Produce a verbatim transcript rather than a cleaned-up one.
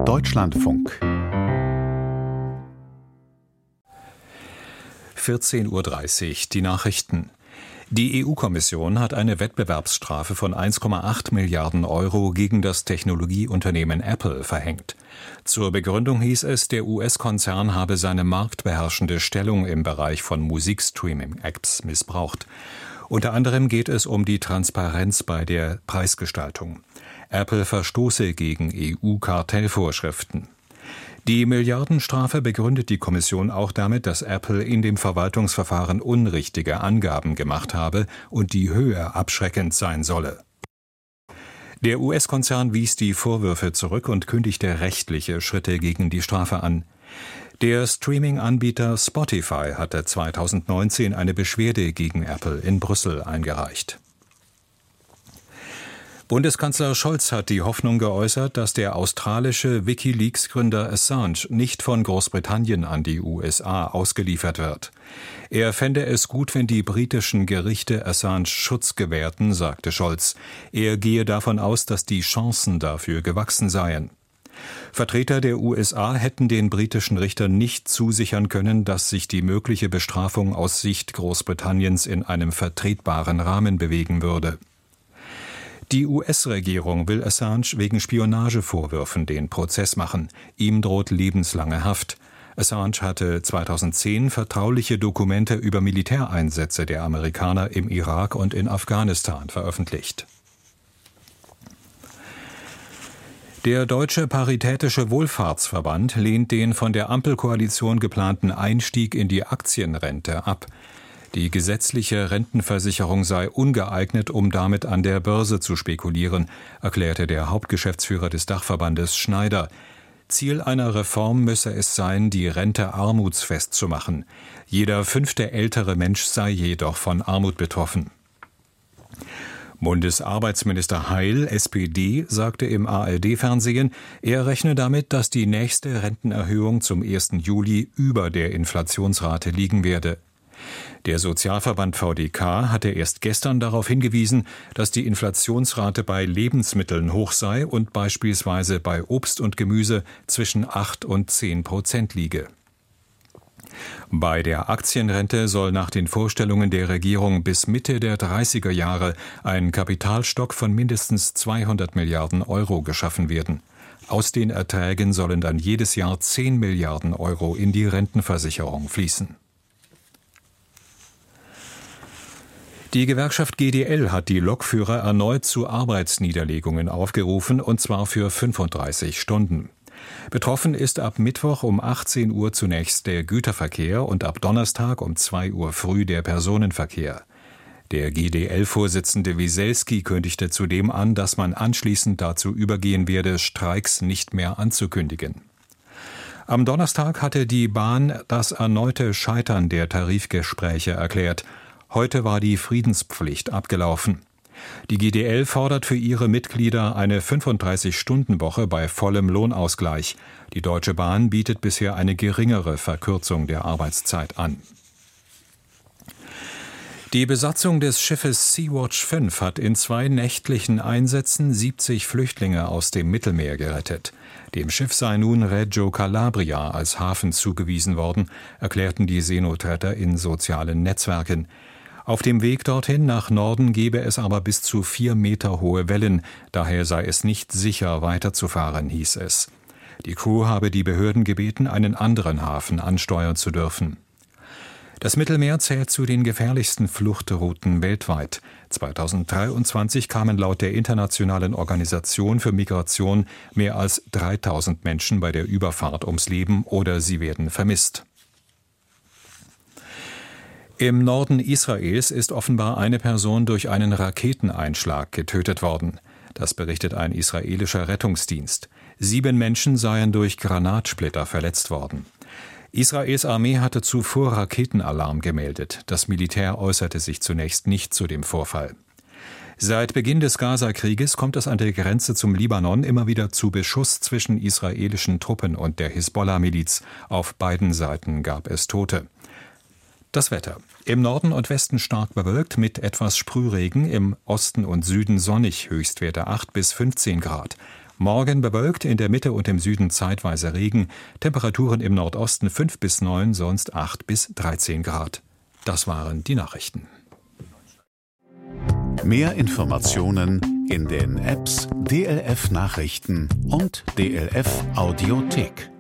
Deutschlandfunk. vierzehn Uhr dreißig, die Nachrichten. Die E U-Kommission hat eine Wettbewerbsstrafe von eins Komma acht Milliarden Euro gegen das Technologieunternehmen Apple verhängt. Zur Begründung hieß es, der U S-Konzern habe seine marktbeherrschende Stellung im Bereich von Musikstreaming-Apps missbraucht. Unter anderem geht es um die Transparenz bei der Preisgestaltung. Apple verstoße gegen E U-Kartellvorschriften. Die Milliardenstrafe begründet die Kommission auch damit, dass Apple in dem Verwaltungsverfahren unrichtige Angaben gemacht habe und die Höhe abschreckend sein solle. Der U S-Konzern wies die Vorwürfe zurück und kündigte rechtliche Schritte gegen die Strafe an. Der Streaming-Anbieter Spotify hatte zweitausendneunzehn eine Beschwerde gegen Apple in Brüssel eingereicht. Bundeskanzler Scholz hat die Hoffnung geäußert, dass der australische WikiLeaks-Gründer Assange nicht von Großbritannien an die U S A ausgeliefert wird. Er fände es gut, wenn die britischen Gerichte Assange Schutz gewährten, sagte Scholz. Er gehe davon aus, dass die Chancen dafür gewachsen seien. Vertreter der U S A hätten den britischen Richtern nicht zusichern können, dass sich die mögliche Bestrafung aus Sicht Großbritanniens in einem vertretbaren Rahmen bewegen würde. Die U S-Regierung will Assange wegen Spionagevorwürfen den Prozess machen. Ihm droht lebenslange Haft. Assange hatte zweitausendzehn vertrauliche Dokumente über Militäreinsätze der Amerikaner im Irak und in Afghanistan veröffentlicht. Der Deutsche Paritätische Wohlfahrtsverband lehnt den von der Ampelkoalition geplanten Einstieg in die Aktienrente ab. Die gesetzliche Rentenversicherung sei ungeeignet, um damit an der Börse zu spekulieren, erklärte der Hauptgeschäftsführer des Dachverbandes Schneider. Ziel einer Reform müsse es sein, die Rente armutsfest zu machen. Jeder fünfte ältere Mensch sei jedoch von Armut betroffen. Bundesarbeitsminister Heil, S P D, sagte im A R D-Fernsehen, er rechne damit, dass die nächste Rentenerhöhung zum ersten Juli über der Inflationsrate liegen werde. Der Sozialverband V D K hatte erst gestern darauf hingewiesen, dass die Inflationsrate bei Lebensmitteln hoch sei und beispielsweise bei Obst und Gemüse zwischen acht und zehn Prozent liege. Bei der Aktienrente soll nach den Vorstellungen der Regierung bis Mitte der dreißiger Jahre ein Kapitalstock von mindestens zweihundert Milliarden Euro geschaffen werden. Aus den Erträgen sollen dann jedes Jahr zehn Milliarden Euro in die Rentenversicherung fließen. Die Gewerkschaft G D L hat die Lokführer erneut zu Arbeitsniederlegungen aufgerufen, und zwar für fünfunddreißig Stunden. Betroffen ist ab Mittwoch um achtzehn Uhr zunächst der Güterverkehr und ab Donnerstag um zwei Uhr früh der Personenverkehr. Der G D L-Vorsitzende Wieselski kündigte zudem an, dass man anschließend dazu übergehen werde, Streiks nicht mehr anzukündigen. Am Donnerstag hatte die Bahn das erneute Scheitern der Tarifgespräche erklärt. Heute war die Friedenspflicht abgelaufen. Die G D L fordert für ihre Mitglieder eine fünfunddreißig-Stunden-Woche bei vollem Lohnausgleich. Die Deutsche Bahn bietet bisher eine geringere Verkürzung der Arbeitszeit an. Die Besatzung des Schiffes Sea-Watch fünf hat in zwei nächtlichen Einsätzen siebzig Flüchtlinge aus dem Mittelmeer gerettet. Dem Schiff sei nun Reggio Calabria als Hafen zugewiesen worden, erklärten die Seenotretter in sozialen Netzwerken. Auf dem Weg dorthin nach Norden gebe es aber bis zu vier Meter hohe Wellen, daher sei es nicht sicher weiterzufahren, hieß es. Die Crew habe die Behörden gebeten, einen anderen Hafen ansteuern zu dürfen. Das Mittelmeer zählt zu den gefährlichsten Fluchtrouten weltweit. zweitausenddreiundzwanzig kamen laut der Internationalen Organisation für Migration mehr als dreitausend Menschen bei der Überfahrt ums Leben oder sie werden vermisst. Im Norden Israels ist offenbar eine Person durch einen Raketeneinschlag getötet worden. Das berichtet ein israelischer Rettungsdienst. Sieben Menschen seien durch Granatsplitter verletzt worden. Israels Armee hatte zuvor Raketenalarm gemeldet. Das Militär äußerte sich zunächst nicht zu dem Vorfall. Seit Beginn des Gaza-Krieges kommt es an der Grenze zum Libanon immer wieder zu Beschuss zwischen israelischen Truppen und der Hisbollah-Miliz. Auf beiden Seiten gab es Tote. Das Wetter. Im Norden und Westen stark bewölkt mit etwas Sprühregen, im Osten und Süden sonnig, Höchstwerte acht bis fünfzehn Grad. Morgen bewölkt, in der Mitte und im Süden zeitweise Regen, Temperaturen im Nordosten fünf bis neun, sonst acht bis dreizehn Grad. Das waren die Nachrichten. Mehr Informationen in den Apps D L F Nachrichten und D L F Audiothek.